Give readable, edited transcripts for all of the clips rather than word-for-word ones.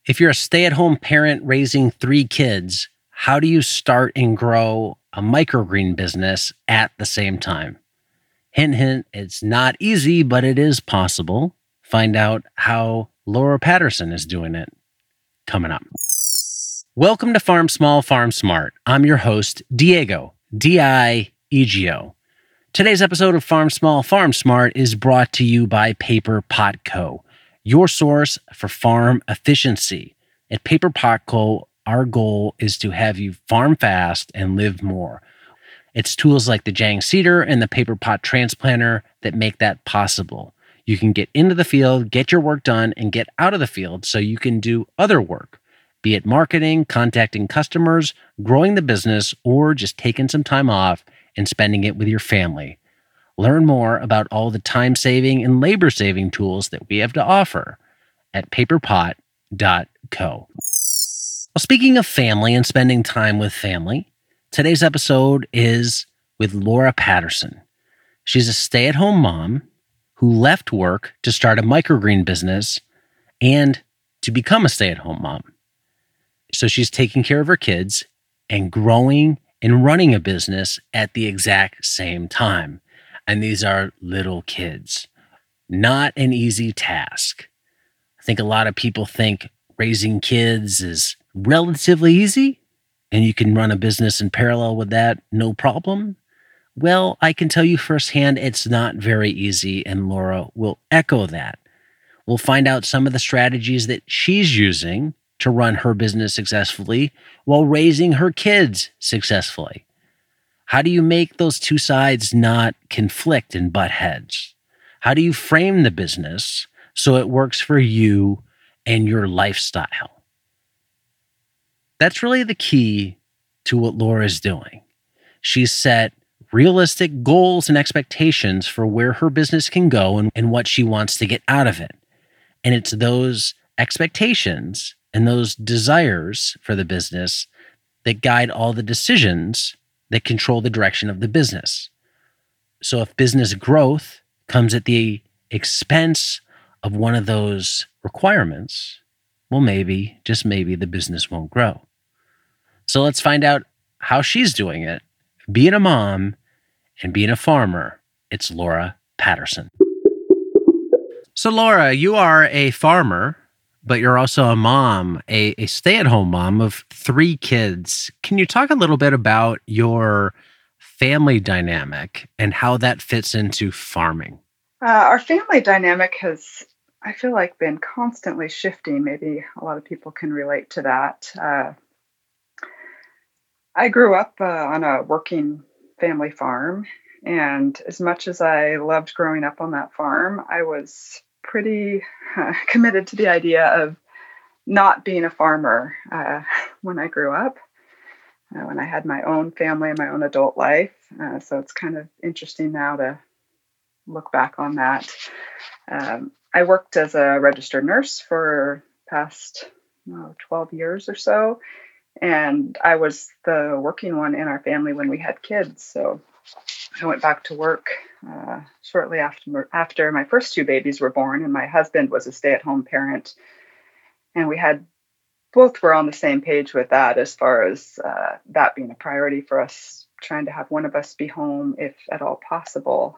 If you're a stay-at-home parent raising 3 kids, how do you start and grow a microgreen business at the same time? Hint, hint, it's not easy, but it is possible. Find out how Laura Patterson is doing it coming up. Welcome to Farm Small, Farm Smart. I'm your host, Diego, D-I-E-G-O. Today's episode of Farm Small, Farm Smart is brought to you by Paper Pot Co., your source for farm efficiency. At Paper Pot Co., our goal is to have you farm fast and live more. It's tools like the Jang Seeder and the Paper Pot Transplanter that make that possible. You can get into the field, get your work done, and get out of the field so you can do other work, be it marketing, contacting customers, growing the business, or just taking some time off and spending it with your family. Learn more about all the time-saving and labor-saving tools that we have to offer at paperpot.co. Well, speaking of family and spending time with family, today's episode is with Laura Patterson. She's a stay-at-home mom who left work to start a microgreen business and to become a stay-at-home mom. So she's taking care of her kids and growing and running a business at the exact same time. And these are little kids. Not an easy task. I think a lot of people think raising kids is relatively easy and you can run a business in parallel with that, no problem. Well, I can tell you firsthand, it's not very easy, and Laura will echo that. We'll find out some of the strategies that she's using to run her business successfully while raising her kids successfully. How do you make those two sides not conflict and butt heads? How do you frame the business so it works for you and your lifestyle? That's really the key to what Laura is doing. She's set realistic goals and expectations for where her business can go and what she wants to get out of it. And it's those expectations and those desires for the business that guide all the decisions that control the direction of the business. So if business growth comes at the expense of one of those requirements, well, maybe, just maybe, the business won't grow. So let's find out how she's doing it, being a mom and being a farmer. It's Laura Patterson. So Laura, you are a farmer, but you're also a mom, a stay-at-home mom of 3 kids. Can you talk a little bit about your family dynamic and how that fits into farming? Our family dynamic has, I feel like, been constantly shifting. Maybe a lot of people can relate to that. I grew up on a working family farm, and as much as I loved growing up on that farm, I was pretty committed to the idea of not being a farmer when I grew up, when I had my own family and my own adult life. So it's kind of interesting now to look back on that. I worked as a registered nurse for past 12 years or so, and I was the working one in our family when we had kids. So I went back to work shortly after my first 2 babies were born, and my husband was a stay-at-home parent. And we both were on the same page with that as far as that being a priority for us, trying to have one of us be home if at all possible.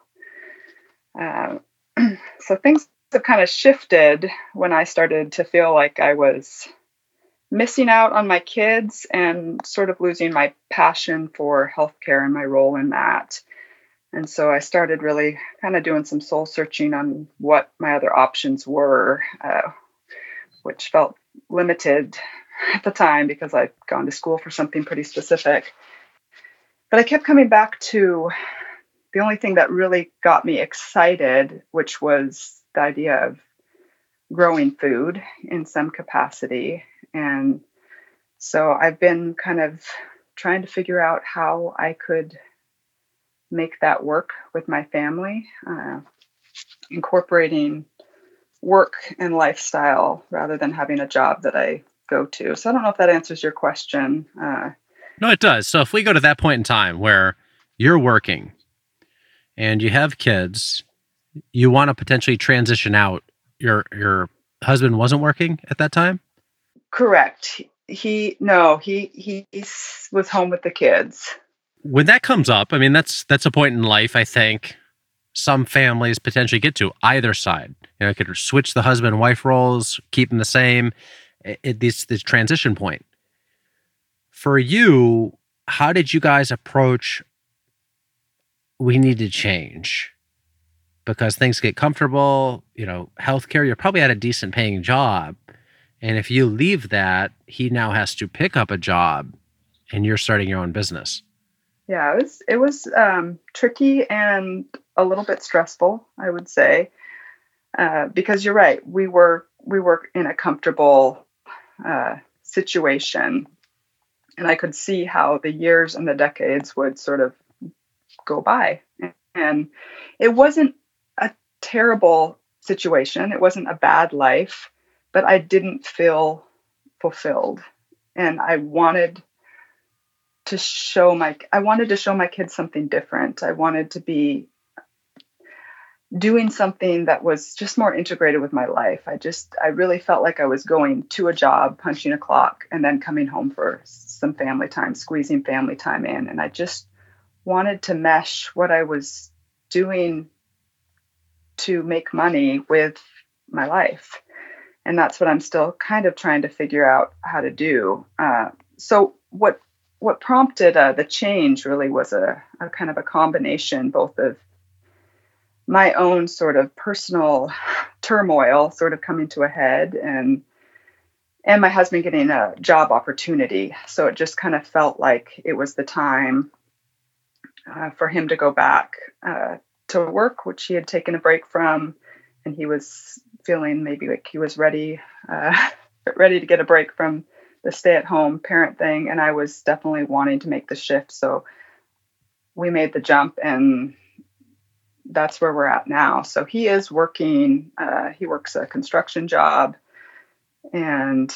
So things have kind of shifted when I started to feel like I was missing out on my kids and sort of losing my passion for healthcare and my role in that. And so I started really kind of doing some soul searching on what my other options were, which felt limited at the time because I'd gone to school for something pretty specific. But I kept coming back to the only thing that really got me excited, which was the idea of growing food in some capacity. And so I've been kind of trying to figure out how I could make that work with my family, incorporating work and lifestyle rather than having a job that I go to. So I don't know if that answers your question. No, it does. So if we go to that point in time where you're working and you have kids, you want to potentially transition out. Your husband wasn't working at that time? Correct. He no, he was home with the kids. When that comes up, I mean, that's a point in life, I think, some families potentially get to either side. You know, it could switch the husband and wife roles, keep them the same. This transition point. For you, how did you guys approach we need to change? Because things get comfortable, you know, healthcare, you're probably at a decent paying job. And if you leave that, he now has to pick up a job and you're starting your own business. Yeah, it was tricky and a little bit stressful, I would say, because you're right. We were in a comfortable situation, and I could see how the years and the decades would sort of go by. And it wasn't a terrible situation. It wasn't a bad life, but I didn't feel fulfilled, and I wanted to show my kids something different. I wanted to be doing something that was just more integrated with my life. I really felt like I was going to a job, punching a clock, and then coming home for some family time, squeezing family time in. And I just wanted to mesh what I was doing to make money with my life. And that's what I'm still kind of trying to figure out how to do. So what prompted the change really was a kind of a combination both of my own sort of personal turmoil sort of coming to a head, and my husband getting a job opportunity. So it just kind of felt like it was the time for him to go back to work, which he had taken a break from, and he was feeling maybe like he was ready to get a break from the stay-at-home parent thing. And I was definitely wanting to make the shift. So we made the jump, and that's where we're at now. So he is working, he works a construction job, and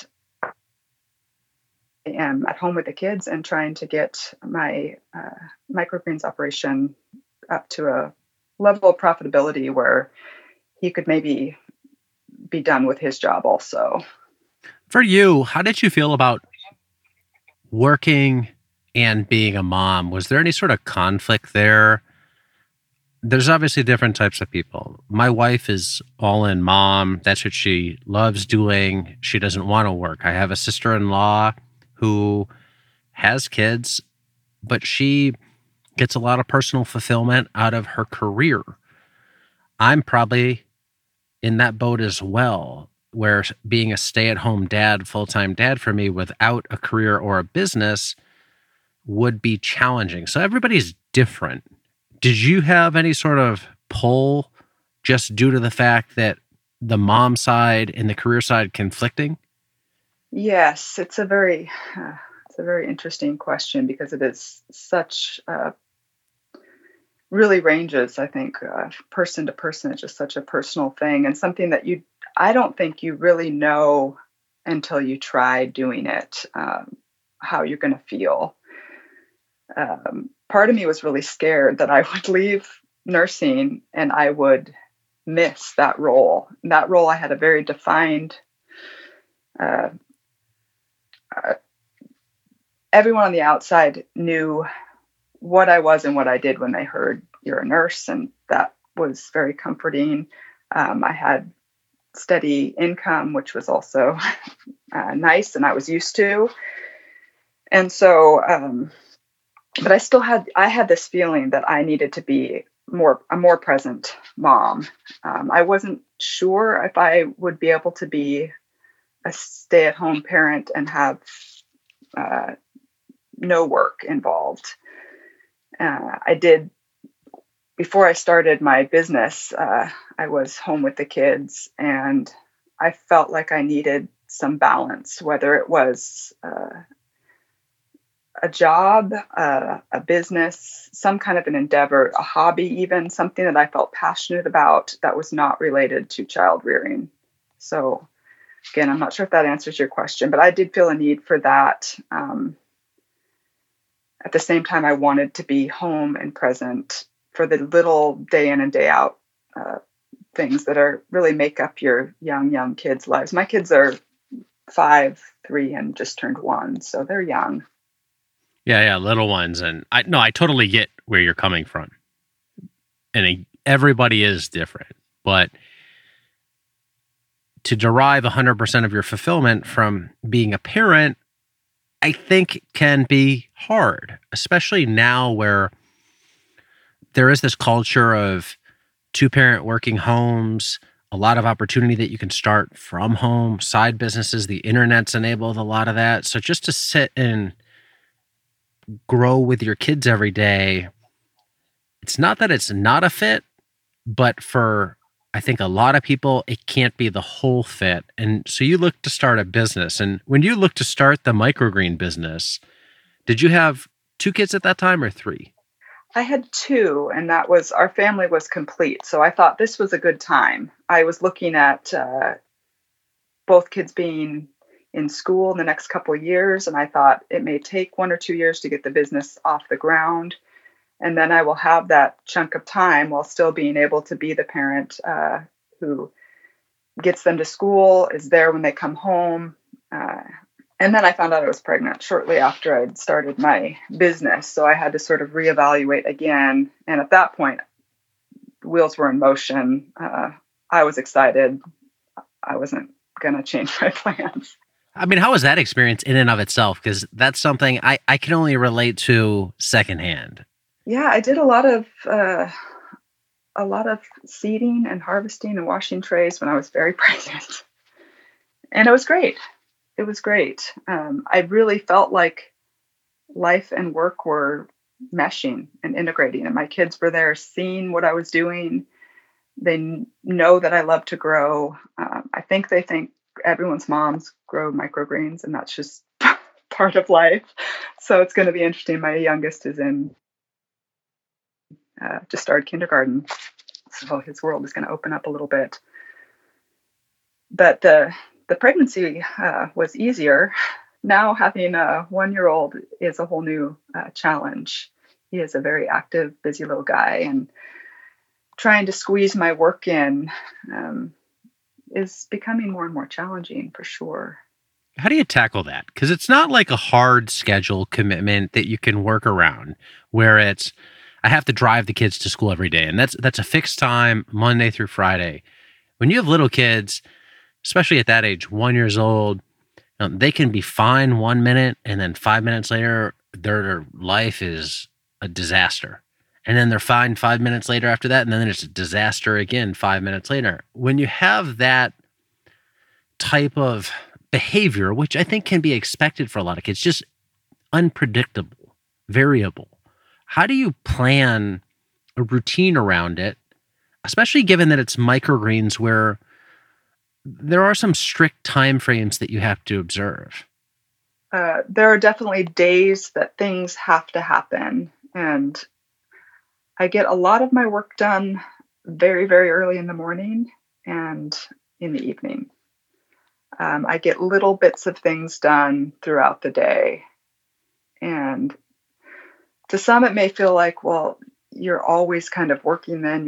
I am at home with the kids and trying to get my microgreens operation up to a level of profitability where he could maybe be done with his job also. For you, how did you feel about working and being a mom? Was there any sort of conflict there? There's obviously different types of people. My wife is all in mom. That's what she loves doing. She doesn't want to work. I have a sister-in-law who has kids, but she gets a lot of personal fulfillment out of her career. I'm probably in that boat as well, where being a stay-at-home dad, full-time dad for me without a career or a business would be challenging. So everybody's different. Did you have any sort of pull just due to the fact that the mom side and the career side conflicting? Yes, it's a very interesting question because it is such really ranges, I think, person to person. It's just such a personal thing, and something that I don't think you really know until you try doing it, how you're going to feel. Part of me was really scared that I would leave nursing and I would miss that role. And that role, I had a very defined, everyone on the outside knew what I was and what I did when they heard you're a nurse. And that was very comforting. I had steady income, which was also nice and I was used to. And so, but I had this feeling that I needed to be a more present mom. I wasn't sure if I would be able to be a stay-at-home parent and have no work involved. I did, before I started my business, I was home with the kids, and I felt like I needed some balance, whether it was a job, a business, some kind of an endeavor, a hobby, even something that I felt passionate about that was not related to child rearing. So again, I'm not sure if that answers your question, but I did feel a need for that. At the same time, I wanted to be home and present for the little day in and day out things that really make up your young kids' lives. My kids are 5, 3, and just turned 1. So they're young. Yeah, little ones. And I totally get where you're coming from. And everybody is different. But to derive 100% of your fulfillment from being a parent, I think can be hard, especially now where there is this culture of two-parent working homes, a lot of opportunity that you can start from home, side businesses, the internet's enabled a lot of that. So just to sit and grow with your kids every day, it's not that it's not a fit, but for I think a lot of people, it can't be the whole fit. And so you look to start a business. And when you look to start the microgreen business, did you have two kids at that time or three? I had 2, and that was our family was complete. So I thought this was a good time. I was looking at both kids being in school in the next couple of years, and I thought it may take 1 or 2 years to get the business off the ground. And then I will have that chunk of time while still being able to be the parent who gets them to school, is there when they come home. And then I found out I was pregnant shortly after I'd started my business. So I had to sort of reevaluate again. And at that point, the wheels were in motion. I was excited. I wasn't going to change my plans. I mean, how was that experience in and of itself? Because that's something I can only relate to secondhand. Yeah, I did a lot of seeding and harvesting and washing trays when I was very pregnant. And it was great. It was great. I really felt like life and work were meshing and integrating, and my kids were there seeing what I was doing. They know that I love to grow. I think they think everyone's moms grow microgreens, and that's just part of life. So it's going to be interesting. My youngest is in just started kindergarten, so his world is going to open up a little bit. But the pregnancy was easier. Now having a 1-year-old is a whole new challenge. He is a very active, busy little guy, and trying to squeeze my work in is becoming more and more challenging for sure. How do you tackle that? Because it's not like a hard schedule commitment that you can work around, where it's I have to drive the kids to school every day, and that's a fixed time, Monday through Friday. When you have little kids, especially at that age, 1 years old, they can be fine 1 minute, and then 5 minutes later, their life is a disaster. And then they're fine 5 minutes later after that, and then it's a disaster again 5 minutes later. When you have that type of behavior, which I think can be expected for a lot of kids, just unpredictable, variable, how do you plan a routine around it, especially given that it's microgreens where there are some strict time frames that you have to observe? There are definitely days that things have to happen, and I get a lot of my work done very, very early in the morning and in the evening. I get little bits of things done throughout the day. And to some, it may feel like, well, you're always kind of working then.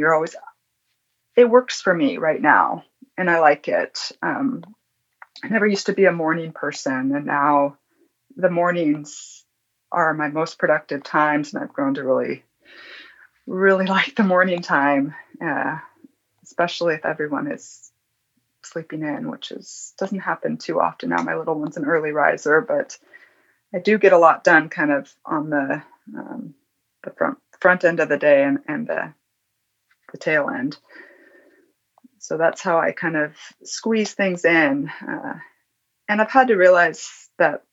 It works for me right now, and I like it. I never used to be a morning person, and now the mornings are my most productive times, and I've grown to really, really like the morning time, especially if everyone is sleeping in, which doesn't happen too often now. My little one's an early riser, but I do get a lot done kind of on the front end of the day and the tail end. So that's how I kind of squeeze things in. And I've had to realize that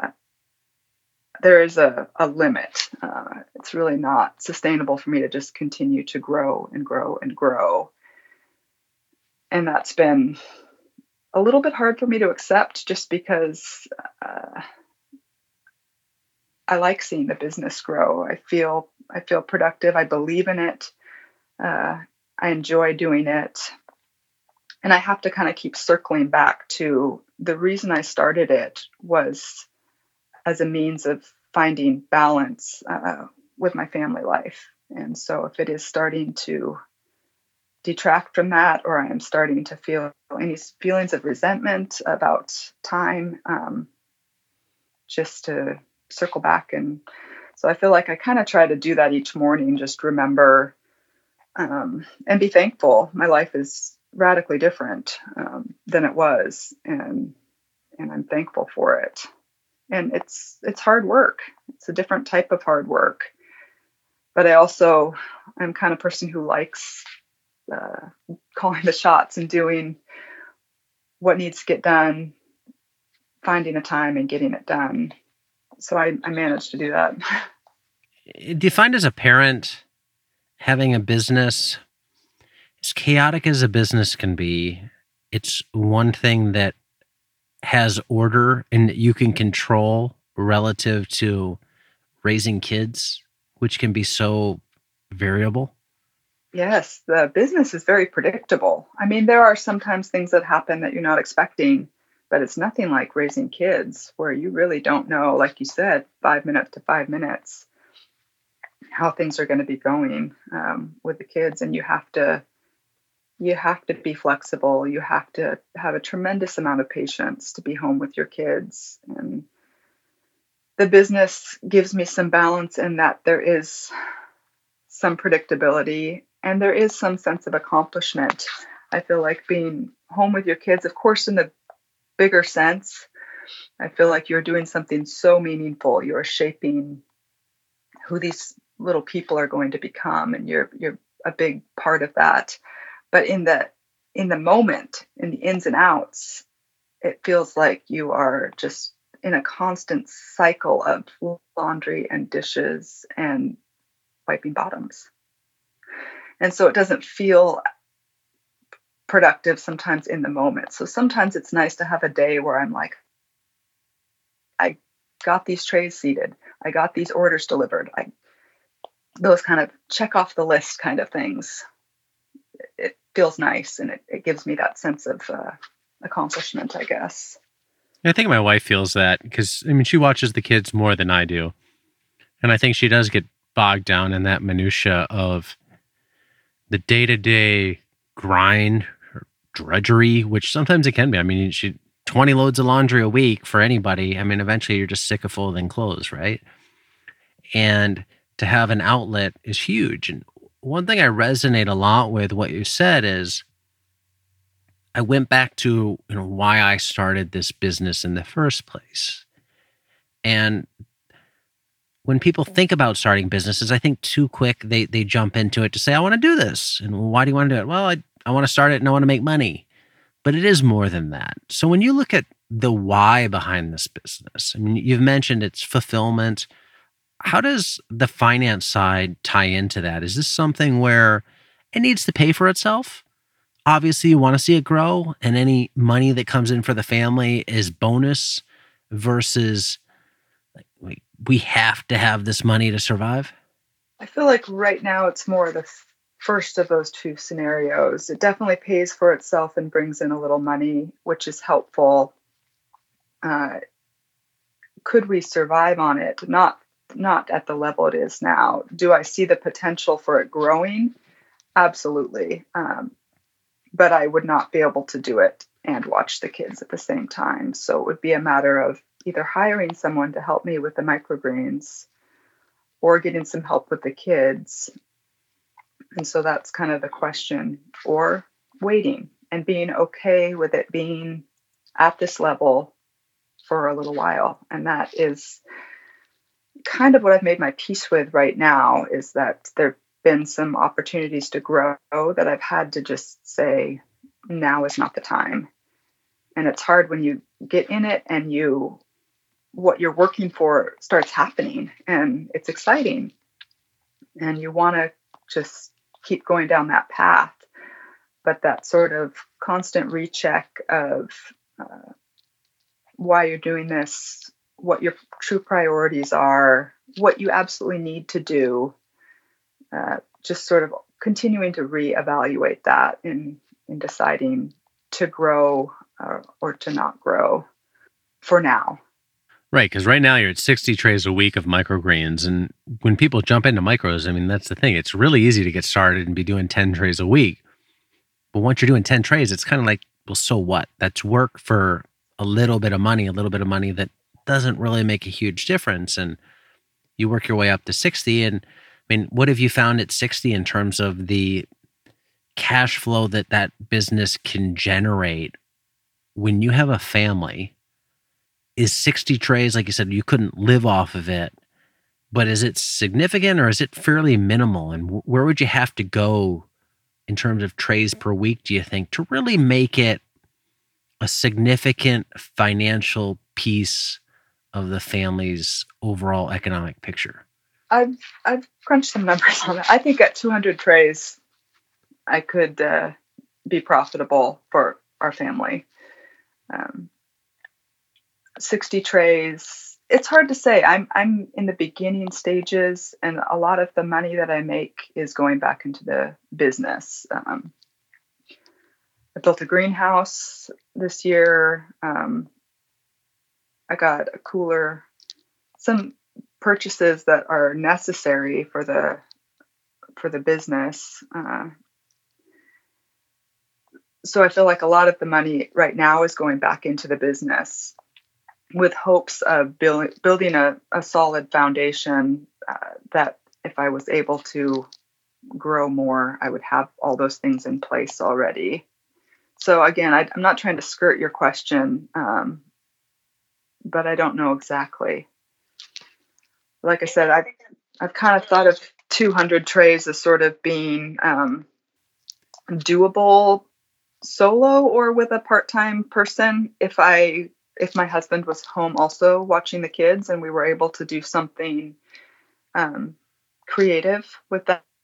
there is a limit. It's really not sustainable for me to just continue to grow and grow and grow. And that's been a little bit hard for me to accept, just because I like seeing the business grow. I feel productive. I believe in it. I enjoy doing it. And I have to kind of keep circling back to the reason I started it was as a means of finding balance with my family life. And so if it is starting to detract from that, or I'm starting to feel any feelings of resentment about time, just to circle back. And so I feel like I kind of try to do that each morning, just remember, and be thankful. My life is radically different than it was, and I'm thankful for it. And it's hard work. It's a different type of hard work. But I'm kind of person who likes calling the shots and doing what needs to get done, finding a time and getting it done. So I managed to do that. Do you find as a parent having a business, as chaotic as a business can be, it's one thing that has order and that you can control relative to raising kids, which can be so variable? Yes, the business is very predictable. I mean, there are sometimes things that happen that you're not expecting, but it's nothing like raising kids where you really don't know, like you said, 5 minutes to 5 minutes, how things are going to be going with the kids. And you have to be flexible. You have to have a tremendous amount of patience to be home with your kids. And the business gives me some balance in that there is some predictability and there is some sense of accomplishment. I feel like being home with your kids, of course, in the bigger sense, I feel like you're doing something so meaningful. You're shaping who these little people are going to become, and you're a big part of that. But in the moment, in the ins and outs, it feels like you are just in a constant cycle of laundry and dishes and wiping bottoms. And so it doesn't feel productive sometimes in the moment. So sometimes it's nice to have a day where I'm like, I got these trays seated. I got these orders delivered. Those kind of check off the list kind of things. It feels nice, and it gives me that sense of accomplishment, I guess. I think my wife feels that because, I mean, she watches the kids more than I do. And I think she does get bogged down in that minutia of the day-to-day grind, or drudgery, which sometimes it can be. I mean, 20 loads of laundry a week for anybody. I mean, eventually you're just sick of folding clothes, right? And to have an outlet is huge. And one thing I resonate a lot with what you said is I went back to why I started this business in the first place. And when people think about starting businesses, I think too quick they jump into it to say, I want to do this. And why do you want to do it? Well, I want to start it and I want to make money. But it is more than that. So when you look at the why behind this business, I mean, you've mentioned it's fulfillment. How does the finance side tie into that? Is this something where it needs to pay for itself? Obviously, you want to see it grow, and any money that comes in for the family is bonus versus we have to have this money to survive? I feel like right now it's more the first of those two scenarios. It definitely pays for itself and brings in a little money, which is helpful. Could we survive on it? Not at the level it is now. Do I see the potential for it growing? Absolutely. But I would not be able to do it and watch the kids at the same time. So it would be a matter of either hiring someone to help me with the microgreens or getting some help with the kids. And so that's kind of the question, or waiting and being okay with it being at this level for a little while. And that is kind of what I've made my peace with right now, is that there have been some opportunities to grow that I've had to just say, now is not the time. And it's hard when you get in it and what you're working for starts happening, and it's exciting. And you want to just keep going down that path. But that sort of constant recheck of why you're doing this, what your true priorities are, what you absolutely need to do, just sort of continuing to reevaluate that in deciding to grow or to not grow for now. Right, because right now you're at 60 trays a week of microgreens. And when people jump into micros, I mean, that's the thing. It's really easy to get started and be doing 10 trays a week. But once you're doing 10 trays, it's kind of like, well, so what? That's work for a little bit of money that doesn't really make a huge difference. And you work your way up to 60. And I mean, what have you found at 60 in terms of the cash flow that that business can generate when you have a family? Is 60 trays, like you said, you couldn't live off of it, but is it significant or is it fairly minimal? And where would you have to go in terms of trays per week, do you think, to really make it a significant financial piece of the family's overall economic picture? I've crunched some numbers on that. I think at 200 trays, I could be profitable for our family. 60 trays, it's hard to say. I'm in the beginning stages, and a lot of the money that I make is going back into the business. I built a greenhouse this year. I got a cooler, some purchases that are necessary for the business. So I feel like a lot of the money right now is going back into the business with hopes of building a solid foundation that if I was able to grow more, I would have all those things in place already. So again, I'm not trying to skirt your question, but I don't know exactly. Like I said, I've kind of thought of 200 trays as sort of being doable solo or with a part-time person. If my husband was home also watching the kids and we were able to do something creative with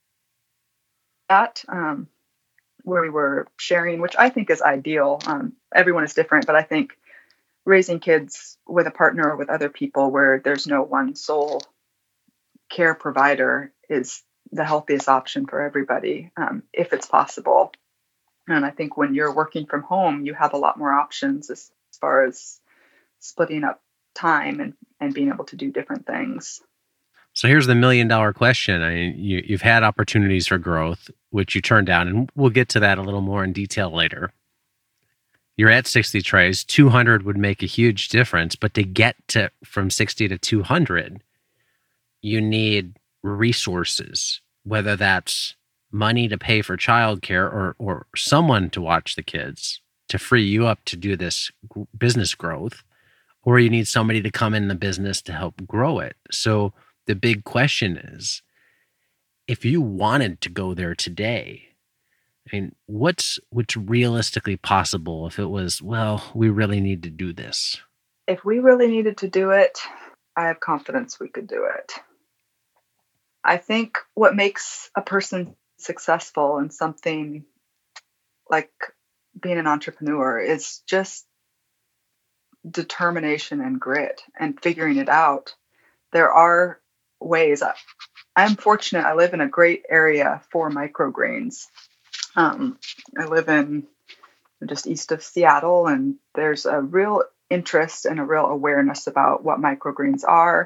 that, where we were sharing, which I think is ideal. Everyone is different, but I think raising kids with a partner or with other people where there's no one sole care provider is the healthiest option for everybody, if it's possible. And I think when you're working from home, you have a lot more options as far as splitting up time and being able to do different things. So here's the $1 million question. I mean, you've had opportunities for growth, which you turned down, and we'll get to that a little more in detail later. You're at 60 trays. 200 would make a huge difference, but to get to from 60 to 200, you need resources, whether that's money to pay for childcare or someone to watch the kids to free you up to do this business growth, or you need somebody to come in the business to help grow it. So the big question is, if you wanted to go there today, I mean, what's realistically possible if it was, well, we really need to do this? If we really needed to do it, I have confidence we could do it. I think what makes a person successful in something like being an entrepreneur is just determination and grit and figuring it out. There are ways. I'm fortunate. I live in a great area for microgreens. I live in just east of Seattle, and there's a real interest and a real awareness about what microgreens are.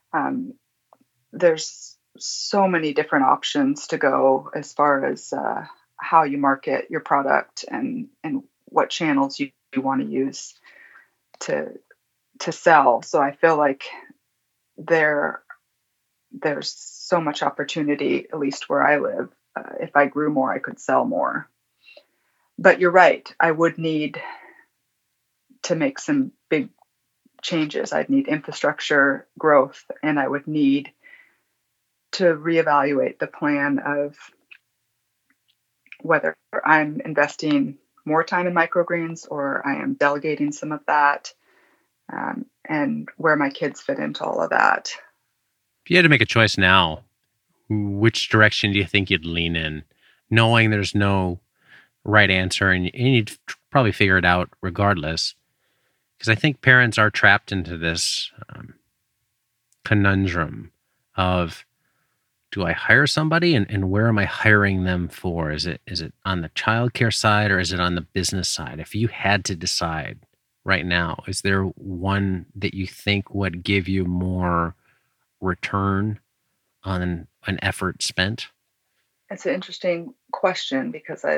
There's so many different options to go as far as how you market your product and what channels you want to use to sell. So I feel like there's so much opportunity, at least where I live. If I grew more, I could sell more. But you're right. I would need to make some big changes. I'd need infrastructure growth, and I would need to reevaluate the plan of whether I'm investing more time in microgreens or I am delegating some of that, and where my kids fit into all of that. If you had to make a choice now, which direction do you think you'd lean in, knowing there's no right answer and you'd probably figure it out regardless? Because I think parents are trapped into this conundrum of, do I hire somebody and where am I hiring them for? Is it on the childcare side or is it on the business side? If you had to decide right now, is there one that you think would give you more return on an effort spent? It's an interesting question because I've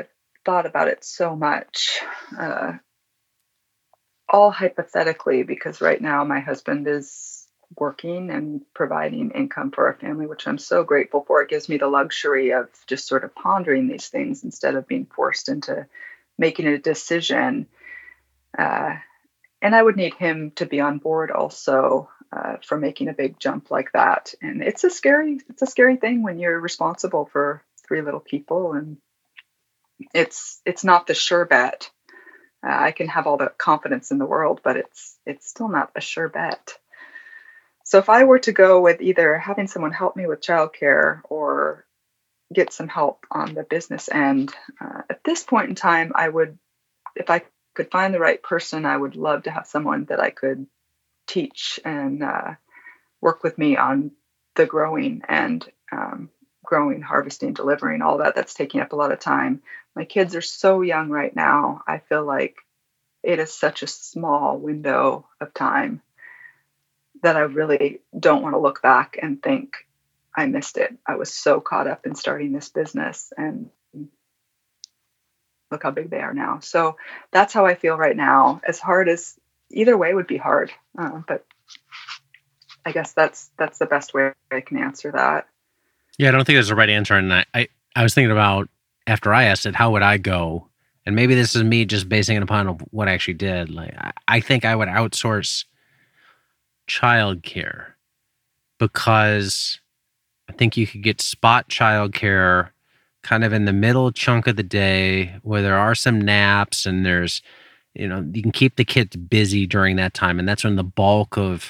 thought about it so much, uh, all hypothetically, because right now my husband is working and providing income for our family, which I'm so grateful for. It gives me the luxury of just sort of pondering these things instead of being forced into making a decision. Uh, and I would need him to be on board also, for making a big jump like that. And it's a scary thing when you're responsible for three little people, and it's not the sure bet. I can have all the confidence in the world, but it's still not a sure bet. So if I were to go with either having someone help me with childcare or get some help on the business end, at this point in time, I would, if I could find the right person, I would love to have someone that I could teach and work with me on the growing and growing, harvesting, delivering, all that. That's taking up a lot of time. My kids are so young right now. I feel like it is such a small window of time that I really don't want to look back and think I missed it. I was so caught up in starting this business, and look how big they are now. So that's how I feel right now. As hard as either way would be hard, but I guess that's the best way I can answer that. Yeah, I don't think there's a right answer. And I was thinking about, after I asked it, how would I go? And maybe this is me just basing it upon what I actually did. Like, I think I would outsource childcare, because I think you could get spot childcare kind of in the middle chunk of the day where there are some naps, and there's, you can keep the kids busy during that time. And that's when the bulk of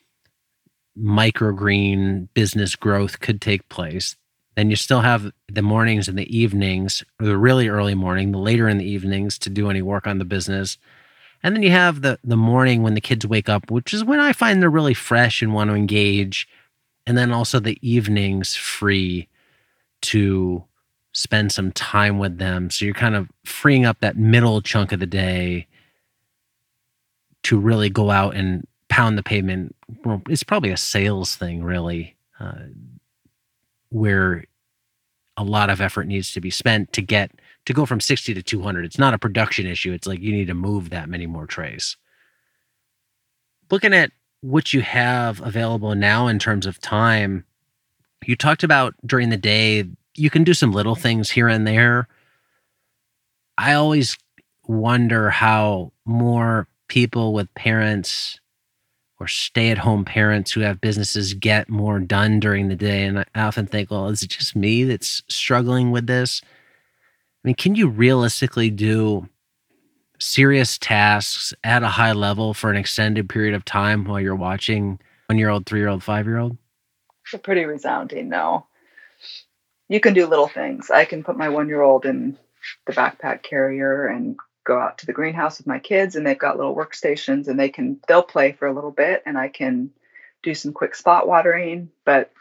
microgreen business growth could take place. Then you still have the mornings and the evenings, or the really early morning, the later in the evenings, to do any work on the business. And then you have the morning when the kids wake up, which is when I find they're really fresh and want to engage. And then also the evenings free to spend some time with them. So you're kind of freeing up that middle chunk of the day to really go out and pound the pavement. Well, it's probably a sales thing, really, where a lot of effort needs to be spent to go from 60 to 200. It's not a production issue. It's like you need to move that many more trays. Looking at what you have available now in terms of time, you talked about during the day, you can do some little things here and there. I always wonder how more people with parents or stay-at-home parents who have businesses get more done during the day. And I often think, well, is it just me that's struggling with this? I mean, can you realistically do serious tasks at a high level for an extended period of time while you're watching 1-year-old, 3-year-old, 5-year-old? It's a pretty resounding no. You can do little things. I can put my 1-year-old in the backpack carrier and go out to the greenhouse with my kids, and they've got little workstations, and they'll play for a little bit, and I can do some quick spot watering. But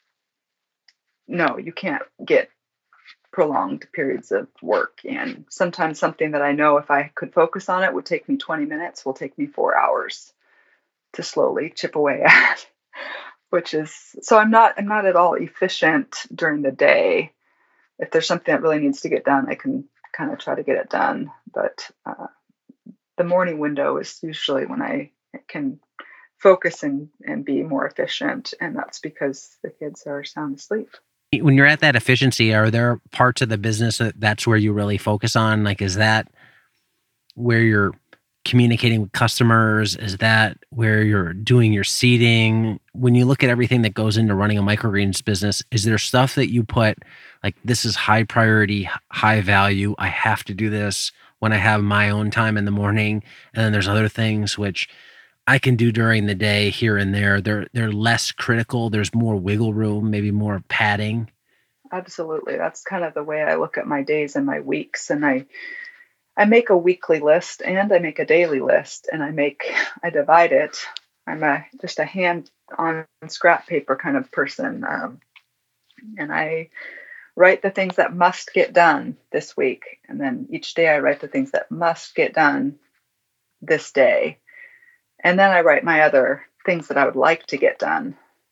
no, you can't get prolonged periods of work. And sometimes something that I know if I could focus on it would take me 20 minutes will take me 4 hours to slowly chip away at. Which is, so I'm not at all efficient during the day. If there's something that really needs to get done, I can kind of try to get it done. But the morning window is usually when I can focus and be more efficient. And that's because the kids are sound asleep. When you're at that efficiency, are there parts of the business that's where you really focus on? Like, is that where you're communicating with customers? Is that where you're doing your seeding? When you look at everything that goes into running a microgreens business, is there stuff that you put, like, this is high priority, high value, I have to do this when I have my own time in the morning? And then there's other things which I can do during the day here and there. They're less critical. There's more wiggle room, maybe more padding. Absolutely. That's kind of the way I look at my days and my weeks. And I make a weekly list and I make a daily list, and I divide it. I'm just a hand on scrap paper kind of person. And I write the things that must get done this week. And then each day I write the things that must get done this day. And then I write my other things that I would like to get done.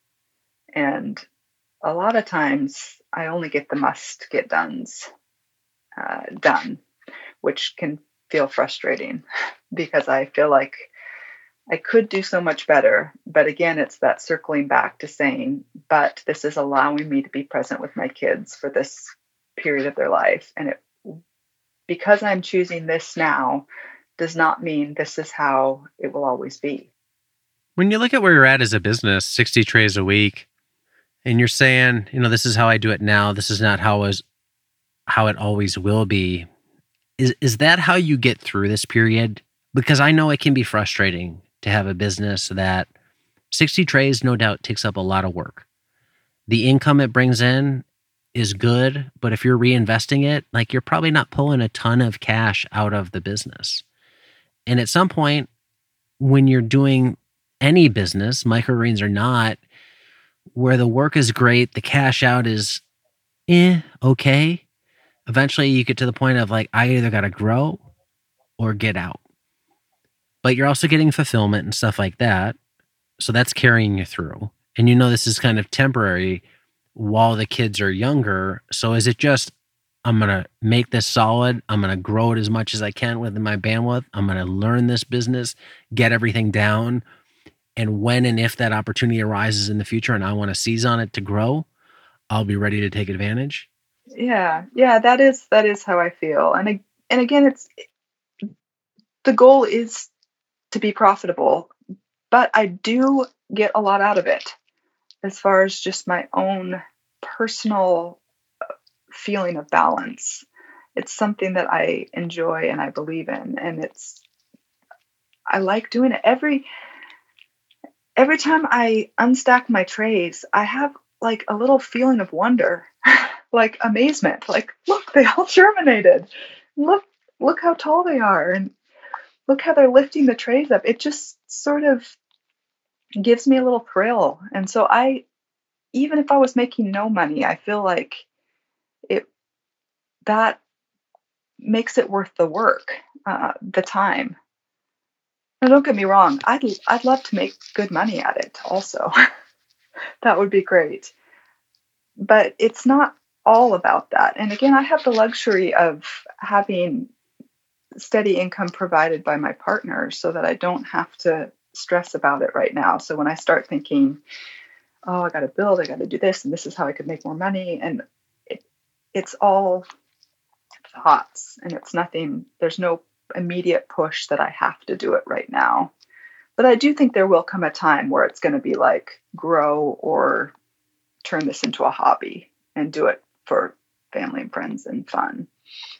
And a lot of times I only get the must get dones done. which can feel frustrating because I feel like I could do so much better. But again, it's that circling back to saying, but this is allowing me to be present with my kids for this period of their life. And because I'm choosing this now does not mean this is how it will always be. When you look at where you're at as a business, 60 trays a week, and you're saying, this is how I do it now, this is not how it always will be. Is that how you get through this period? Because I know it can be frustrating to have a business that 60 trays, no doubt, takes up a lot of work. The income it brings in is good, but if you're reinvesting it, like, you're probably not pulling a ton of cash out of the business. And at some point, when you're doing any business, microgreens or not, where the work is great, the cash out is okay. Eventually you get to the point of like, I either got to grow or get out. But you're also getting fulfillment and stuff like that. So that's carrying you through. And this is kind of temporary while the kids are younger. So is it just, I'm going to make this solid. I'm going to grow it as much as I can within my bandwidth. I'm going to learn this business, get everything down. And when and if that opportunity arises in the future and I want to seize on it to grow, I'll be ready to take advantage. Yeah, that is how I feel. And again, the goal is to be profitable, but I do get a lot out of it as far as just my own personal feeling of balance. It's something that I enjoy and I believe in, and I like doing it. Every time I unstack my trays, I have like a little feeling of wonder, like amazement, like, look, they all germinated. Look how tall they are, and look how they're lifting the trays up. It just sort of gives me a little thrill. And so even if I was making no money, I feel like that makes it worth the work, the time. Now, don't get me wrong. I'd love to make good money at it also. That would be great. But it's not all about that. And again, I have the luxury of having steady income provided by my partner so that I don't have to stress about it right now. So when I start thinking, oh, I got to build, I got to do this, and this is how I could make more money, and it's all thoughts, and it's nothing, there's no immediate push that I have to do it right now. But I do think there will come a time where it's going to be like grow or turn this into a hobby and do it for family and friends and fun.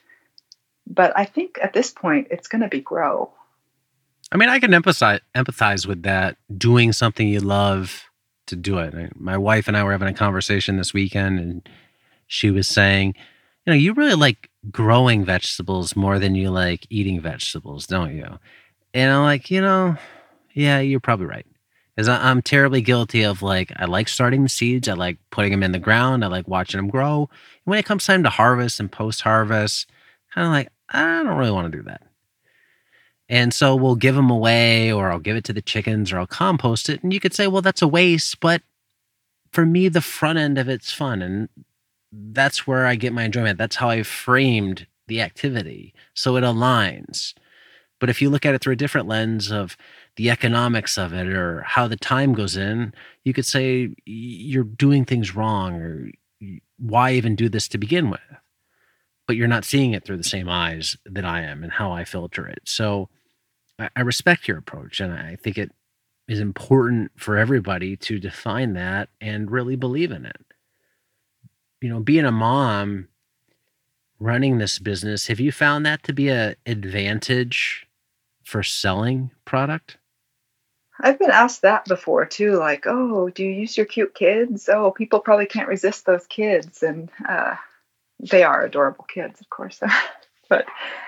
But I think at this point, it's going to be grow. I mean, I can empathize with that, doing something you love to do it. My wife and I were having a conversation this weekend, and she was saying, you really like growing vegetables more than you like eating vegetables, don't you? And I'm like, yeah, you're probably right. Because I'm terribly guilty of like, I like starting the seeds. I like putting them in the ground. I like watching them grow. And when it comes time to harvest and post-harvest, kind of like, I don't really want to do that. And so we'll give them away, or I'll give it to the chickens, or I'll compost it. And you could say, well, that's a waste. But for me, the front end of it's fun. And that's where I get my enjoyment. That's how I framed the activity. So it aligns. But if you look at it through a different lens of the economics of it or how the time goes in, you could say you're doing things wrong, or why even do this to begin with? But you're not seeing it through the same eyes that I am and how I filter it. So I respect your approach, and I think it is important for everybody to define that and really believe in it. Being a mom running this business, have you found that to be an advantage for selling product? I've been asked that before too, like, oh, do you use your cute kids? Oh, people probably can't resist those kids. And they are adorable kids, of course. But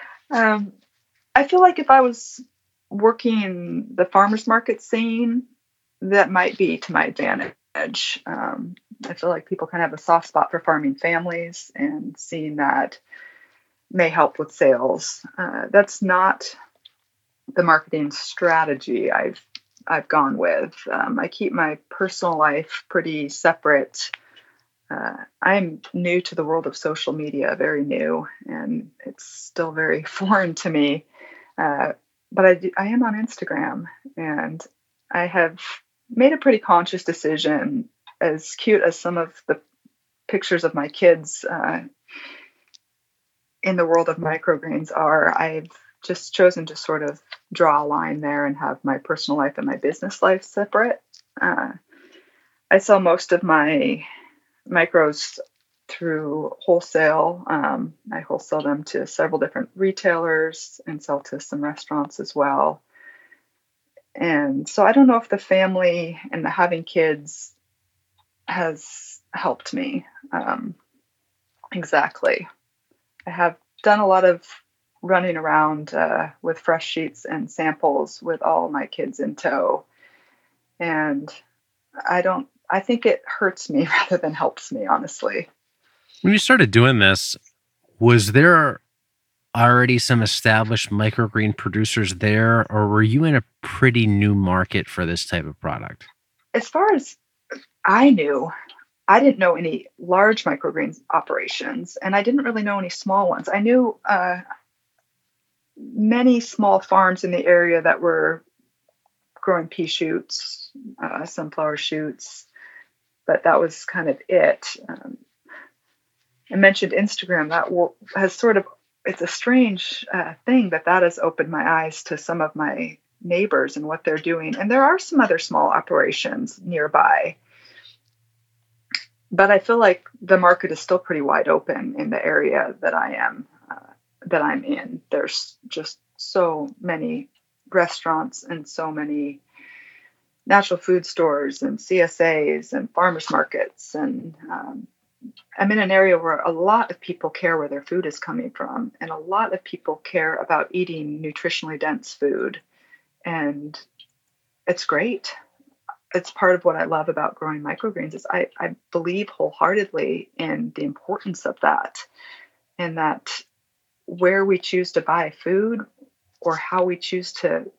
I feel like if I was working the farmers market scene, that might be to my advantage. I feel like people kind of have a soft spot for farming families, and seeing that may help with sales. That's not the marketing strategy I've gone with. I keep my personal life pretty separate I'm new to the world of social media, very new, and it's still very foreign to me. Uh, but I am on Instagram, and I have made a pretty conscious decision. As cute as some of the pictures of my kids in the world of microgreens are, I've just chosen to sort of draw a line there and have my personal life and my business life separate. Uh, I sell most of my micros through wholesale. I wholesale them to several different retailers and sell to some restaurants as well. And so I don't know if the family and the having kids has helped me exactly. I have done a lot of running around with fresh sheets and samples with all my kids in tow. And I think it hurts me rather than helps me, honestly. When you started doing this, was there already some established microgreen producers there, or were you in a pretty new market for this type of product? As far as I knew, I didn't know any large microgreens operations, and I didn't really know any small ones. I knew many small farms in the area that were growing pea shoots, sunflower shoots, but that was kind of it. I mentioned Instagram. That has sort of, it's a strange thing that has opened my eyes to some of my neighbors and what they're doing. And there are some other small operations nearby, but I feel like the market is still pretty wide open in the area that that I'm in. There's just so many restaurants and so many natural food stores and CSAs and farmers markets. And I'm in an area where a lot of people care where their food is coming from, and a lot of people care about eating nutritionally dense food. And it's great. It's part of what I love about growing microgreens is I believe wholeheartedly in the importance of that, and that where we choose to buy food or how we choose to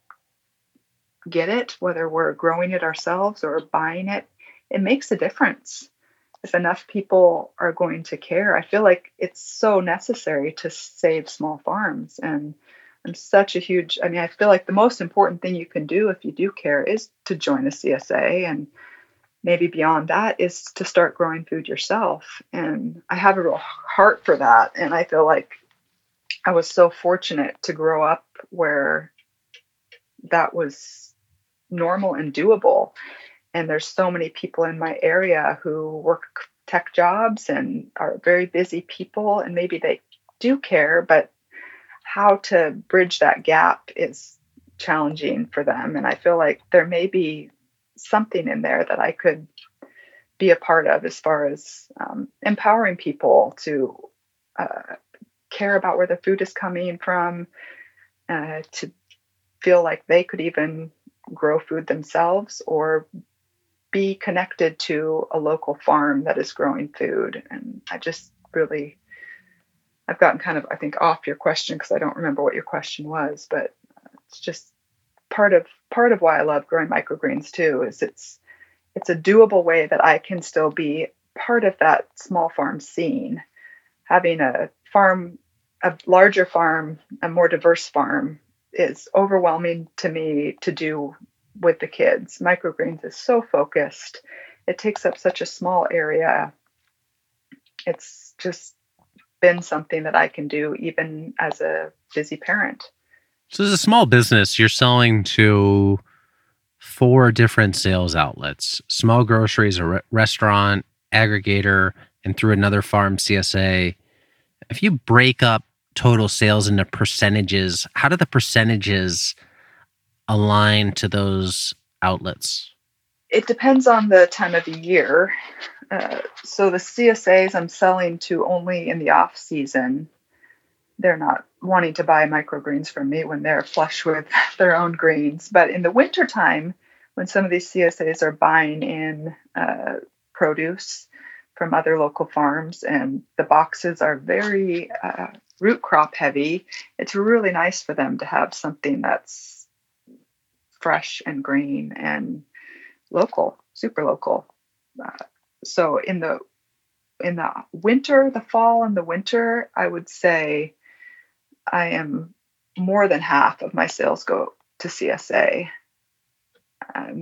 get it, whether we're growing it ourselves or buying it, it makes a difference. If enough people are going to care, I feel like it's so necessary to save small farms. And I'm such a huge, I mean, I feel like the most important thing you can do if you do care is to join a CSA. And maybe beyond that is to start growing food yourself. And I have a real heart for that. And I feel like I was so fortunate to grow up where that was normal and doable. And there's so many people in my area who work tech jobs and are very busy people, and maybe they do care, but how to bridge that gap is challenging for them. And I feel like there may be something in there that I could be a part of as far as empowering people to care about where their food is coming from, to feel like they could even grow food themselves or be connected to a local farm that is growing food. And I just really, I've gotten kind of, I think, off your question because I don't remember what your question was, but it's just part of why I love growing microgreens too, is it's a doable way that I can still be part of that small farm scene. Having a farm, a larger farm, a more diverse farm is overwhelming to me to do with the kids. Microgreens is so focused. It takes up such a small area. It's just been something that I can do even as a busy parent. So, as a small business, you're selling to 4 different sales outlets: small groceries, a restaurant, aggregator, and through another farm CSA. If you break up total sales into percentages, how do the percentages align to those outlets? It depends on the time of the year. So the CSAs I'm selling to only in the off season. They're not wanting to buy microgreens from me when they're flush with their own greens. But in the wintertime, when some of these CSAs are buying in produce from other local farms and the boxes are very root crop heavy, it's really nice for them to have something that's fresh and green and local, super local. So in the in the fall and the winter, I would say I am more than half of my sales go to CSA, and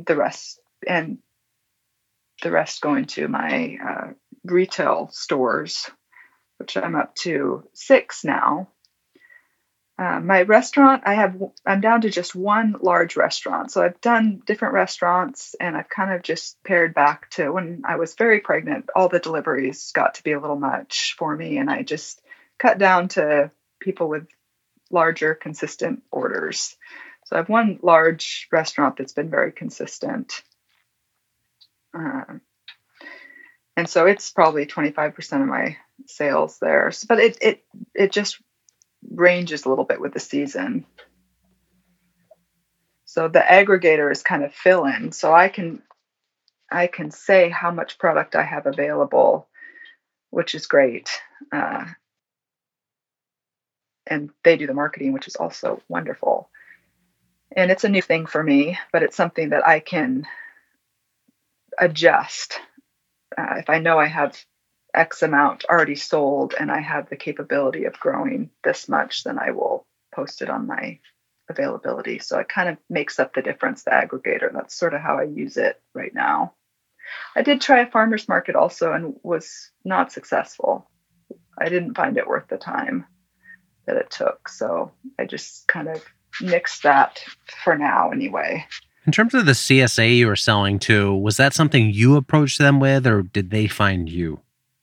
the rest going to my retail stores, which I'm up to 6 now. My restaurant, I'm down to just one large restaurant. So I've done different restaurants, and I've kind of just pared back to when I was very pregnant. All the deliveries got to be a little much for me, and I just cut down to people with larger, consistent orders. So I have one large restaurant that's been very consistent. And so it's probably 25% of my sales there. But it just ranges a little bit with the season. So the aggregator is kind of fill-in. So I can say how much product I have available, which is great. And they do the marketing, which is also wonderful. And it's a new thing for me, but it's something that I can adjust. If I know I have X amount already sold and I have the capability of growing this much, then I will post it on my availability. So it kind of makes up the difference, the aggregator. That's sort of how I use it right now. I did try a farmer's market also and was not successful. I didn't find it worth the time that it took. So I just kind of nixed that for now anyway. In terms of the CSA you were selling to, was that something you approached them with, or did they find you?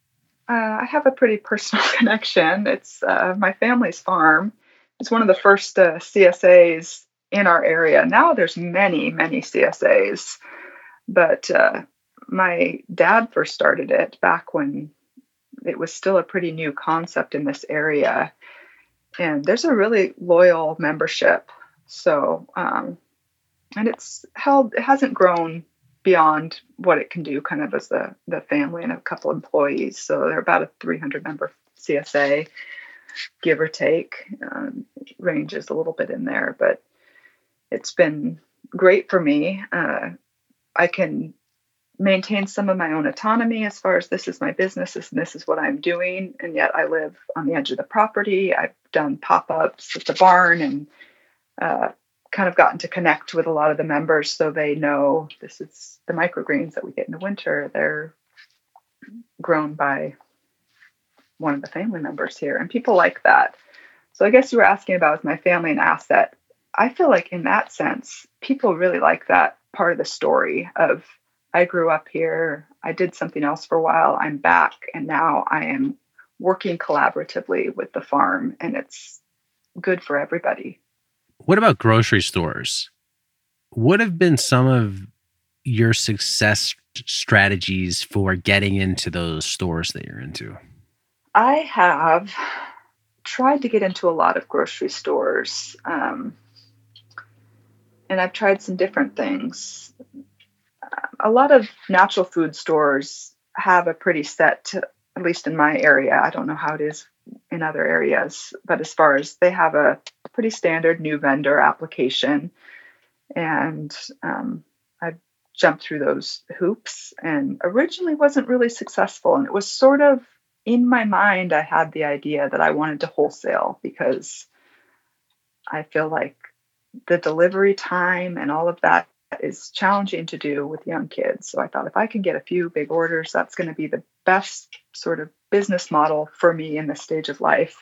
I have a pretty personal connection. It's my family's farm. It's one of the first CSAs in our area. Now there's many, many CSAs, but my dad first started it back when it was still a pretty new concept in this area. And there's a really loyal membership. So, and it hasn't grown beyond what it can do kind of as the family and a couple employees. So they're about a 300 member CSA, give or take. Ranges a little bit in there, but it's been great for me. I can maintain some of my own autonomy as far as this is my business and this is what I'm doing. And yet I live on the edge of the property. I've done pop-ups at the barn and kind of gotten to connect with a lot of the members so they know this is the microgreens that we get in the winter. They're grown by one of the family members here, and people like that. So I guess you were asking about is my family an asset. I feel like in that sense, people really like that part of the story of I grew up here, I did something else for a while, I'm back, and now I am working collaboratively with the farm, and it's good for everybody. What about grocery stores? What have been some of your success strategies for getting into those stores that you're into? I have tried to get into a lot of grocery stores, and I've tried some different things. A lot of natural food stores have a pretty set, at least in my area, I don't know how it is in other areas, but as far as they have a pretty standard new vendor application. And I jumped through those hoops and originally wasn't really successful. And it was sort of in my mind, I had the idea that I wanted to wholesale because I feel like the delivery time and all of that is challenging to do with young kids. So I thought if I can get a few big orders, that's going to be the best sort of business model for me in this stage of life.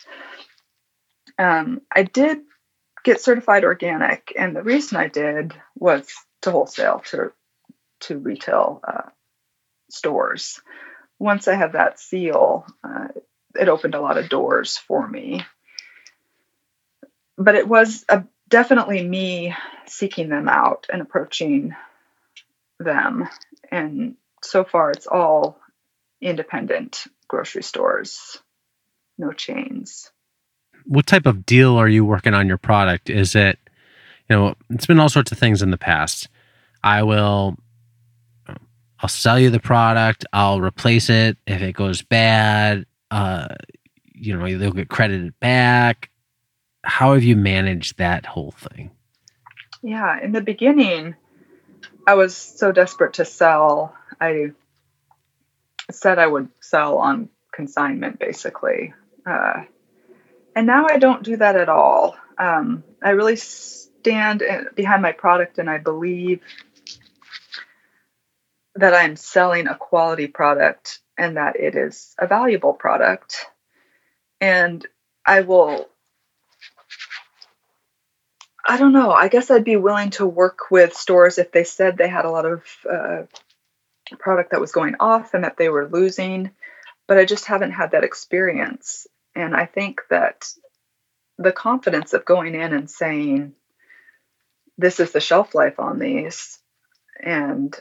I did get certified organic, and the reason I did was to wholesale to retail stores. Once I had that seal, it opened a lot of doors for me. But it was definitely me seeking them out and approaching them. And so far, it's all independent grocery stores, no chains. What type of deal are you working on your product? Is it, it's been all sorts of things in the past. I'll sell you the product. I'll replace it. If it goes bad, they'll get credited back. How have you managed that whole thing? Yeah, in the beginning, I was so desperate to sell. I said I would sell on consignment, basically. And now I don't do that at all. I really stand behind my product, and I believe that I'm selling a quality product and that it is a valuable product. And I don't know, I guess I'd be willing to work with stores if they said they had a lot of product that was going off and that they were losing, but I just haven't had that experience. And I think that the confidence of going in and saying, this is the shelf life on these, and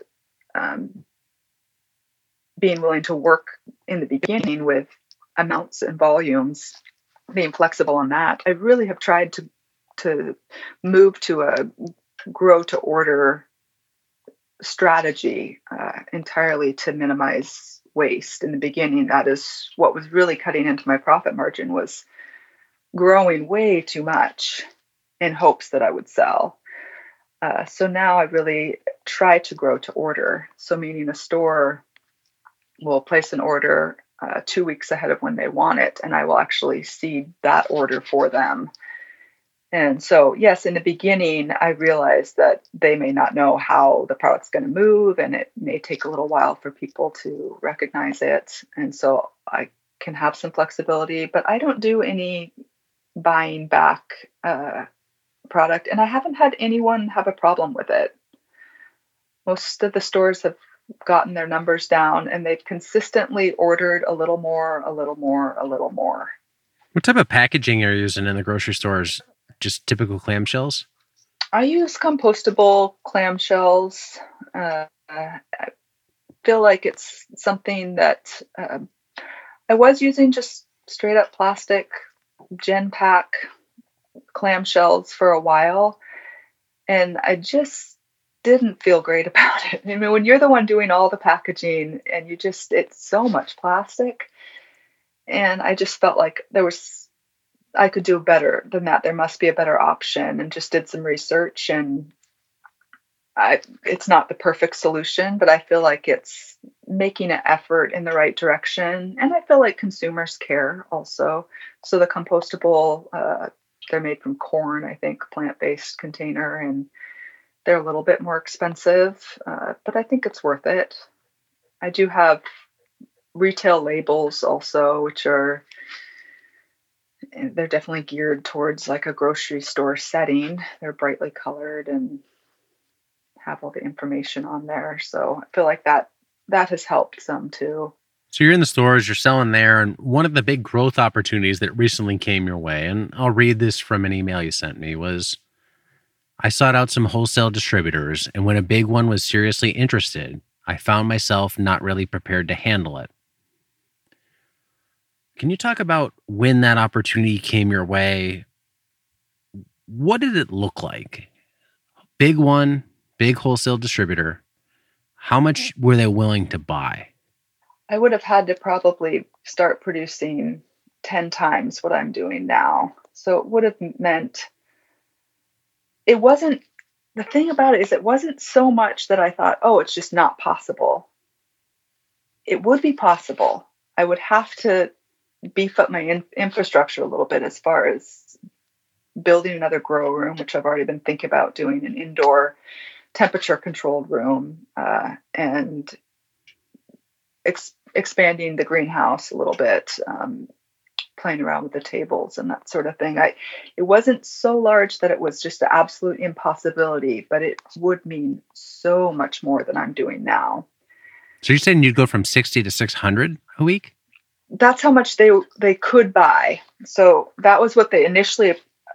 being willing to work in the beginning with amounts and volumes, being flexible on that. I really have tried to move to a grow to order strategy entirely to minimize waste. In the beginning, that is what was really cutting into my profit margin, was growing way too much in hopes that I would sell. So now I really try to grow to order. So meaning a store will place an order 2 weeks ahead of when they want it, and I will actually seed that order for them. And so, yes, in the beginning, I realized that they may not know how the product's going to move, and it may take a little while for people to recognize it. And so I can have some flexibility, but I don't do any buying back product, and I haven't had anyone have a problem with it. Most of the stores have gotten their numbers down, and they've consistently ordered a little more, a little more, a little more. What type of packaging are you using in the grocery stores? Just typical clamshells? I use compostable clamshells. I feel like it's something that I was using just straight up plastic Genpak clamshells for a while, and I just didn't feel great about it. I mean, when you're the one doing all the packaging and it's so much plastic, and I just felt like I could do better than that. There must be a better option, and just did some research, and it's not the perfect solution, but I feel like it's making an effort in the right direction. And I feel like consumers care also. So the compostable, they're made from corn, I think, plant-based container, and they're a little bit more expensive, but I think it's worth it. I do have retail labels also, they're definitely geared towards like a grocery store setting. They're brightly colored and have all the information on there. So I feel like that has helped some too. So you're in the stores, you're selling there, and one of the big growth opportunities that recently came your way, and I'll read this from an email you sent me, was, I sought out some wholesale distributors, and when a big one was seriously interested, I found myself not really prepared to handle it. Can you talk about when that opportunity came your way? What did it look like? Big one, big wholesale distributor. How much were they willing to buy? I would have had to probably start producing 10 times what I'm doing now. So it would have meant the thing about it is it wasn't so much that I thought, oh, it's just not possible. It would be possible. I would have to beef up my infrastructure a little bit as far as building another grow room, which I've already been thinking about doing, an indoor temperature controlled room, and expanding the greenhouse a little bit, playing around with the tables and that sort of thing. It wasn't so large that it was just an absolute impossibility, but it would mean so much more than I'm doing now. So you're saying you'd go from 60 to 600 a week? That's how much they could buy. So that was what they initially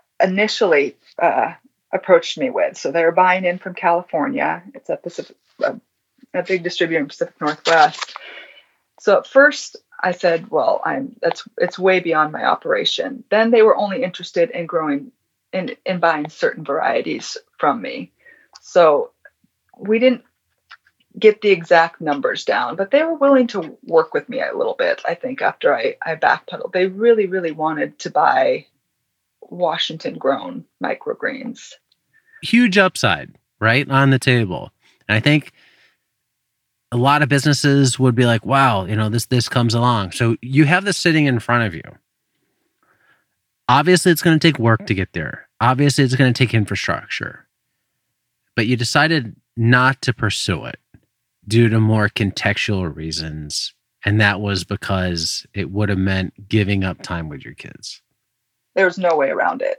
approached me with. So they were buying in from California. It's a big distributor in Pacific Northwest. So at first I said, well, it's way beyond my operation. Then they were only interested in growing in buying certain varieties from me. So we didn't get the exact numbers down, but they were willing to work with me a little bit. I think after I backpedaled, they really, really wanted to buy Washington grown microgreens. Huge upside, right, on the table. And I think a lot of businesses would be like, wow, this comes along. So you have this sitting in front of you. Obviously, it's going to take work to get there. Obviously, it's going to take infrastructure. But you decided not to pursue it due to more contextual reasons. And that was because it would have meant giving up time with your kids. There was no way around it.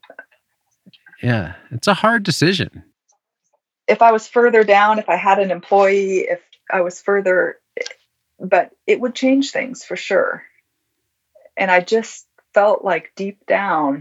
Yeah, it's a hard decision. If I was further down, if I had an employee, if I was further, but it would change things for sure. And I just felt like deep down,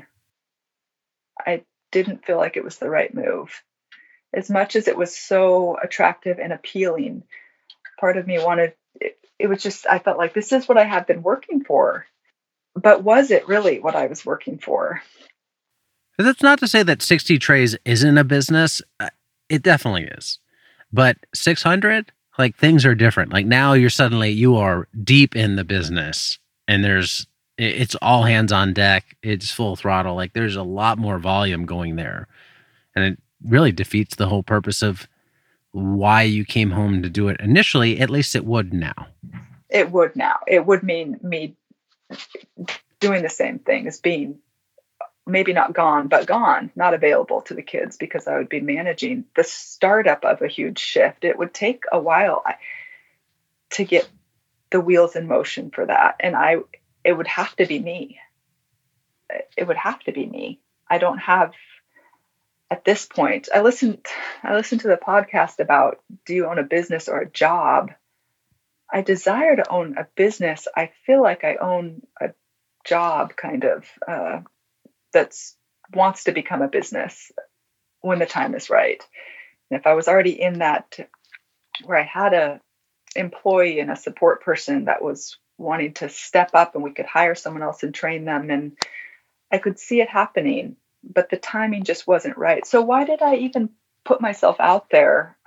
I didn't feel like it was the right move. As much as it was so attractive and appealing, part of me wanted, it was just, I felt like this is what I have been working for. But was it really what I was working for? That's not to say that 60 trays isn't a business. It definitely is. But 600, like things are different. Like now you are deep in the business and it's all hands on deck. It's full throttle. Like there's a lot more volume going there. And it really defeats the whole purpose of why you came home to do it initially. At least it would now. It would now. It would mean me doing the same thing as being maybe not gone, but gone, not available to the kids because I would be managing the startup of a huge shift. It would take a while to get the wheels in motion for that. And it would have to be me. It would have to be me. I don't have, at this point, I listened to the podcast about, do you own a business or a job? I desire to own a business. I feel like I own a job kind of, that wants to become a business when the time is right. And if I was already in that, where I had a employee and a support person that was wanting to step up and we could hire someone else and train them, and I could see it happening, but the timing just wasn't right. So why did I even put myself out there?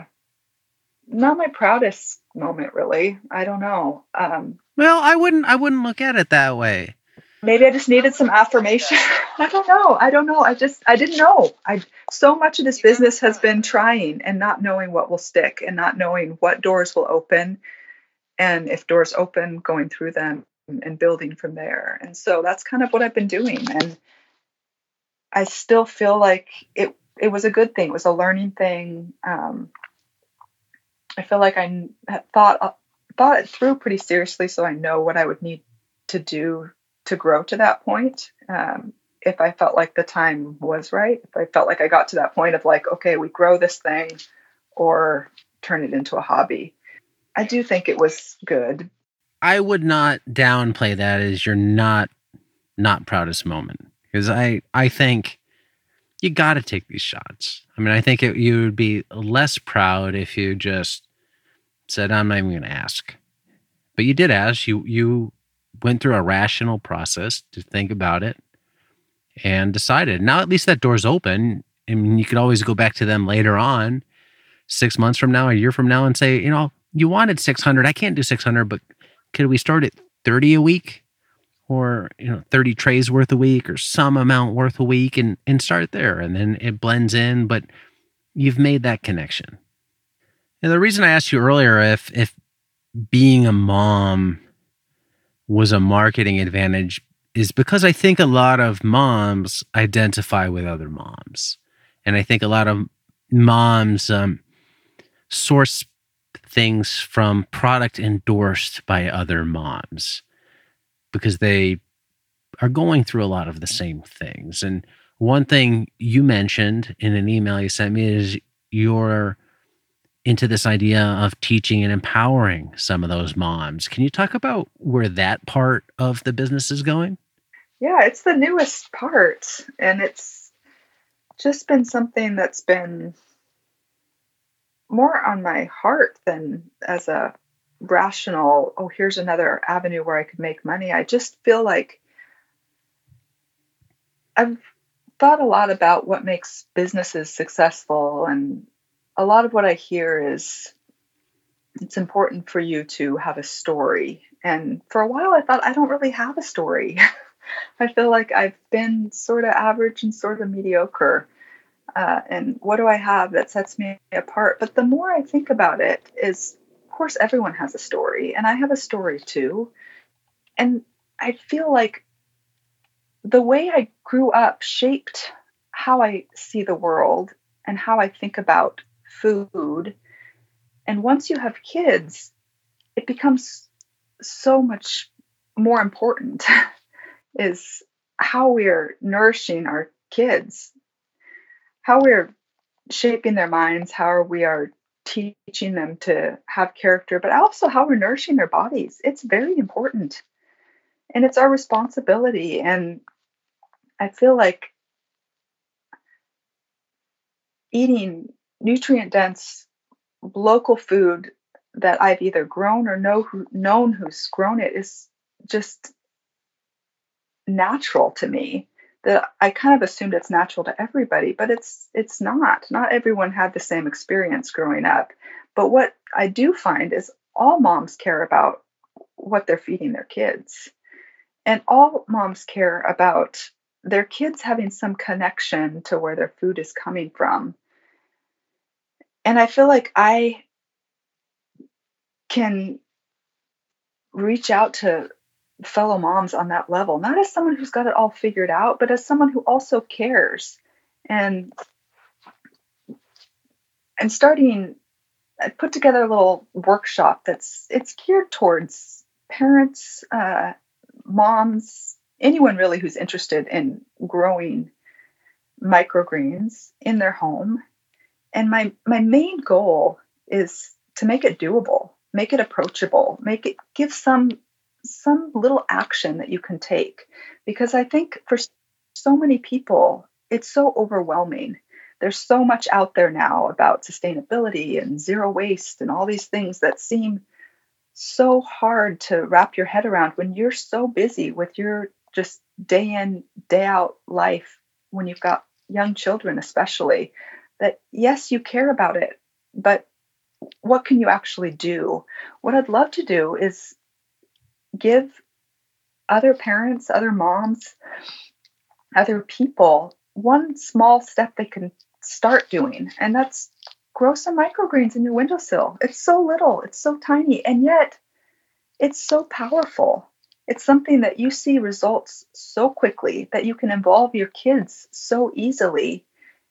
Not my proudest moment, really. I don't know. Well, I wouldn't look at it that way. Maybe I just needed some affirmation. I don't know. I didn't know. So much of this business has been trying and not knowing what will stick and not knowing what doors will open. And if doors open, going through them and building from there. And so that's kind of what I've been doing. And I still feel like it was a good thing. It was a learning thing. I feel like I thought it through pretty seriously. So I know what I would need to do to grow to that point. If I felt like the time was right, if I felt like I got to that point of like, okay, we grow this thing or turn it into a hobby. I do think it was good. I would not downplay that as your not proudest moment, because I think you got to take these shots. I mean, I think you would be less proud if you just said, I'm not even going to ask. But you did ask. You went through a rational process to think about it and decided. Now at least that door's open. I mean, you could always go back to them later on, 6 months from now, a year from now, and say, you wanted 600. I can't do 600, but could we start at 30 a week, or 30 trays worth a week, or some amount worth a week, and start there, and then it blends in. But you've made that connection. And the reason I asked you earlier if being a mom was a marketing advantage is because I think a lot of moms identify with other moms. And I think a lot of moms source things from product endorsed by other moms because they are going through a lot of the same things. And one thing you mentioned in an email you sent me is you're into this idea of teaching and empowering some of those moms. Can you talk about where that part of the business is going? Yeah, it's the newest part. And it's just been something that's been more on my heart than as a rational, oh, here's another avenue where I could make money. I just feel like I've thought a lot about what makes businesses successful. And a lot of what I hear is it's important for you to have a story. And for a while, I thought I don't really have a story. I feel like I've been sort of average and sort of mediocre. And what do I have that sets me apart? But the more I think about it is course, everyone has a story, and I have a story too. And I feel like the way I grew up shaped how I see the world and how I think about food. And once you have kids, it becomes so much more important is how we're nourishing our kids, how we're shaping their minds, how we are teaching them to have character, but also how we're nourishing their bodies. It's very important. And it's our responsibility. And I feel like eating nutrient dense local food that I've either grown or known who's grown it is just natural to me. That I kind of assumed it's natural to everybody, but it's not. Not everyone had the same experience growing up. But what I do find is all moms care about what they're feeding their kids. And all moms care about their kids having some connection to where their food is coming from. And I feel like I can reach out to fellow moms on that level, not as someone who's got it all figured out, but as someone who also cares. And starting, I put together a little workshop it's geared towards parents, moms, anyone really who's interested in growing microgreens in their home. And my main goal is to make it doable, make it approachable, give some little action that you can take. Because I think for so many people, it's so overwhelming. There's so much out there now about sustainability and zero waste and all these things that seem so hard to wrap your head around when you're so busy with your just day in, day out life, when you've got young children, especially, that yes, you care about it, but what can you actually do? What I'd love to do is give other parents, other moms, other people one small step they can start doing, and that's grow some microgreens in your windowsill. It's so little, it's so tiny, and yet it's so powerful. It's something that you see results so quickly, that you can involve your kids so easily.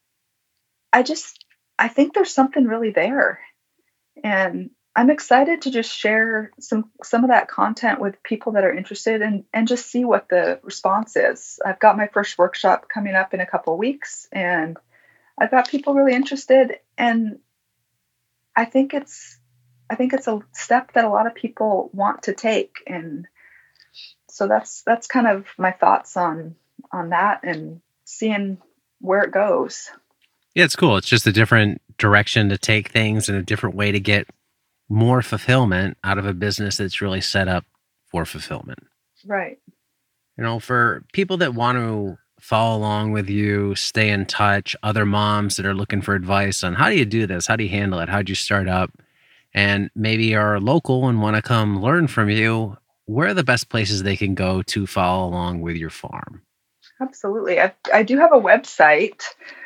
I think there's something really there. And I'm excited to just share some of that content with people that are interested, and just see what the response is. I've got my first workshop coming up in a couple of weeks, and I've got people really interested, and I think it's a step that a lot of people want to take. And so that's kind of my thoughts on that, and seeing where it goes. Yeah, it's cool. It's just a different direction to take things and a different way to get more fulfillment out of a business that's really set up for fulfillment. Right. For people that want to follow along with you, stay in touch, other moms that are looking for advice on how do you do this? How do you handle it? How did you start up? And maybe are local and want to come learn from you, where are the best places they can go to follow along with your farm? Absolutely. I do have a website.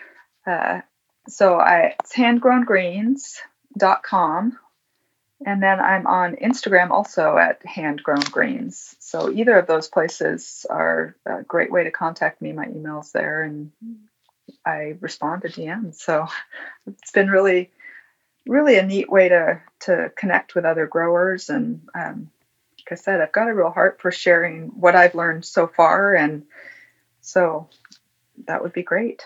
So it's handgrowngreens.com. And then I'm on Instagram also at handgrowngreens. So either of those places are a great way to contact me. My email's there, and I respond to DMs. So it's been really, really a neat way to connect with other growers. And like I said, I've got a real heart for sharing what I've learned so far. And so that would be great.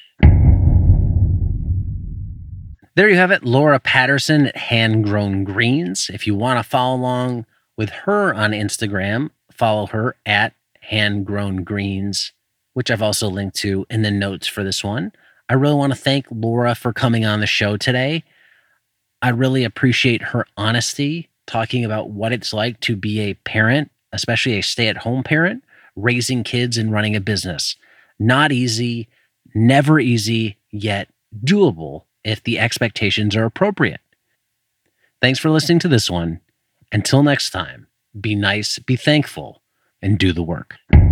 There you have it, Laura Patterson at Handgrown Greens. If you want to follow along with her on Instagram, follow her at Handgrown Greens, which I've also linked to in the notes for this one. I really want to thank Laura for coming on the show today. I really appreciate her honesty, talking about what it's like to be a parent, especially a stay-at-home parent, raising kids and running a business. Not easy, never easy, yet doable if the expectations are appropriate. Thanks for listening to this one. Until next time, be nice, be thankful, and do the work.